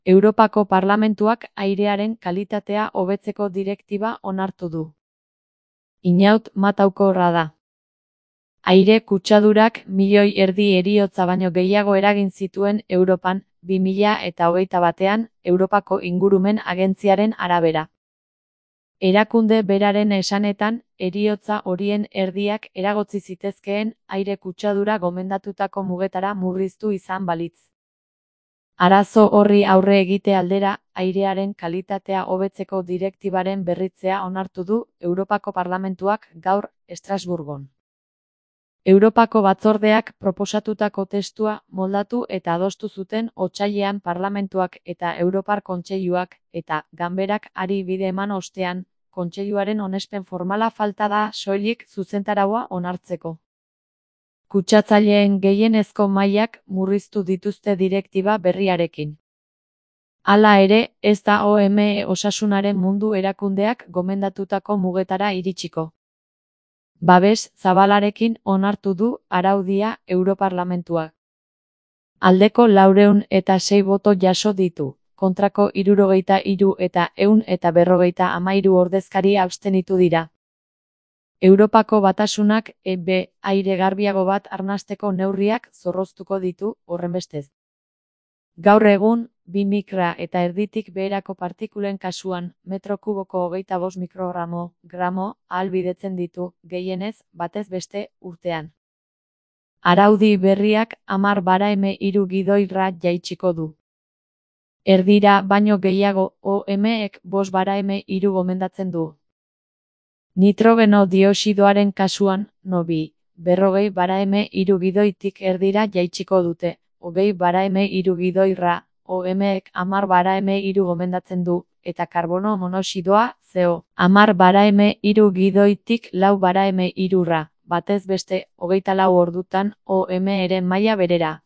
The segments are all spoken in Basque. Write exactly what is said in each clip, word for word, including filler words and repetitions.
Europako Parlamentuak airearen kalitatea hobetzeko direktiba onartu du. Inaut mataukorra da. Aire kutsadurak milioi erdi heriotza baino gehiago eragin zituen Europan, bi mila eta hogeita batean, Europako Ingurumen Agentziaren arabera. Erakunde beraren esanetan, heriotza horien erdiak eragotzi zitezkeen aire kutsadura gomendatutako mugetara murriztu izan balitz. Arazo horri aurre egite aldera, airearen kalitatea hobetzeko direktibaren berritzea onartu du Europako Parlamentuak gaur Estrasburgon. Europako Batzordeak proposatutako testua moldatu eta adostu zuten otsailean Parlamentuak eta Europar Kontseiluak eta Ganberak ari bide eman ostean, Kontseiluaren onespen formala falta da soilik zuzentaraua onartzeko. Kutsatzaileen gehienezko mailak murriztu dituzte direktiba berriarekin. Hala ere, ez da O M E Osasunaren Mundu Erakundeak gomendatutako mugetara iritsiko. Babes zabalarekin onartu du araudia Europarlamentuak. Aldeko laurehun eta sei boto jaso ditu, kontrako hirurogeita hiru eta ehun eta berrogeita hamairu ordezkari abstenitu dira. Europako Batasunak E B aire garbiago bat arnasteko neurriak zorroztuko ditu, horrenbestez. Gaur egun, bi mikra eta erditik beherako partikulen kasuan, metro kuboko hogeita bost mikrogramo, gramo, ahalbidetzen ditu, gehienez, batez beste, urtean. Araudi berriak hamar baraeme hiru gidoira jaitsiko du. Erdira baino gehiago, O M Ek bost baraeme hiru gomendatzen du. Nitrogeno dioxidoaren kasuan, no bi, berrogei baraeme hiru gidoitik erdira jaitsiko dute, hogei baraeme hiru gidoira, O M Ek hamar baraeme hiru gomendatzen du, eta karbono monoxidoa, C O, hamar baraeme hiru gidoitik lau baraeme hirura, batez beste, hogeita lau ordutan, O M eren maila berera.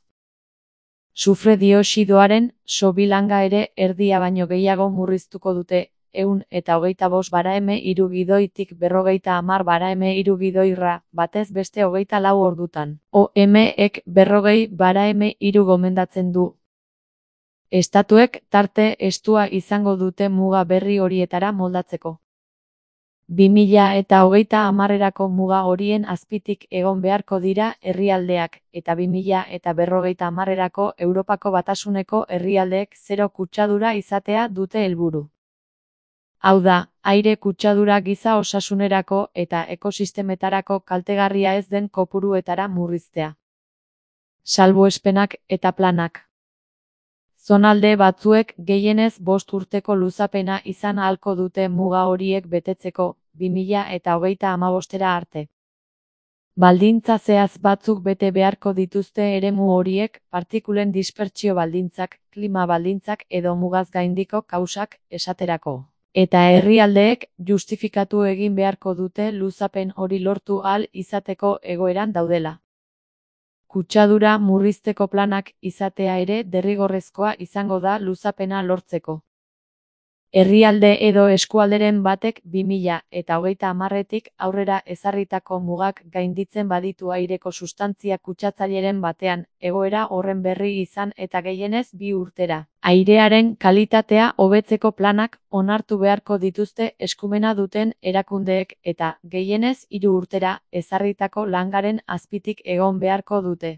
Sufre dioxidoaren, sobilanga ere erdia baino gehiago murriztuko dute, ehun eta hogeita bost baraeme hiru gidoitik berrogeita hamar baraeme hiru gidoira, batez beste hogeita lau ordutan. O M Ek berrogei baraeme hiru gomendatzen du. Estatuek tarte estua izango dute muga berri horietara moldatzeko. bi mila eta hogeita hamarerako muga horien azpitik egon beharko dira herrialdeak, eta bi mila eta berrogeita hamarerako Europako Batasuneko herrialdeek zero kutsadura izatea dute helburu. Hau da, aire kutsadura giza osasunerako eta ekosistemetarako kaltegarria ez den kopuruetara murriztea. Salbuespenak eta planak. Zonalde batzuek gehienez bost urteko luzapena izan ahalko dute muga horiek betetzeko, bi mila eta hogeita hamabostera arte. Baldintza zehatz batzuk bete beharko dituzte eremu horiek, partikulen dispertsio baldintzak, klima baldintzak edo mugaz gaindiko kausak esaterako. Eta herrialdeek justifikatu egin beharko dute luzapen hori lortu ahal izateko egoeran daudela. Kutsadura murrizteko planak izatea ere derrigorrezkoa izango da luzapena lortzeko. Herrialde edo eskualderen batek bi mila eta hogeita hamarretik aurrera ezarritako mugak gainditzen baditu aireko sustantzia kutsatzaileren batean, egoera horren berri izan eta gehienez bi urtera. Airearen kalitatea hobetzeko planak onartu beharko dituzte eskumena duten erakundeek eta, gehienez hiru urtera, ezarritako langaren azpitik egon beharko dute.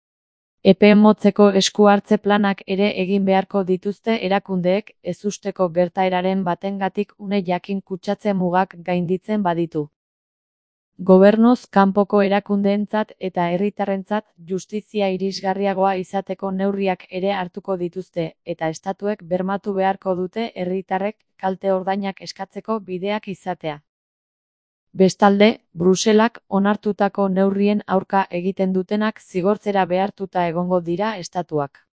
Epe motzeko esku hartze planak ere egin beharko dituzte erakundeek ezusteko gertaeraren batengatik une jakin kutsatze mugak gainditzen baditu. Gobernuz kanpoko erakundeentzat eta herritarrentzat justizia irisgarriagoa izateko neurriak ere hartuko dituzte, eta estatuek bermatu beharko dute herritarrek kalte ordainak eskatzeko bideak izatea. Bestalde, Bruselak onartutako neurrien aurka egiten dutenak zigortzera behartuta egongo dira estatuak.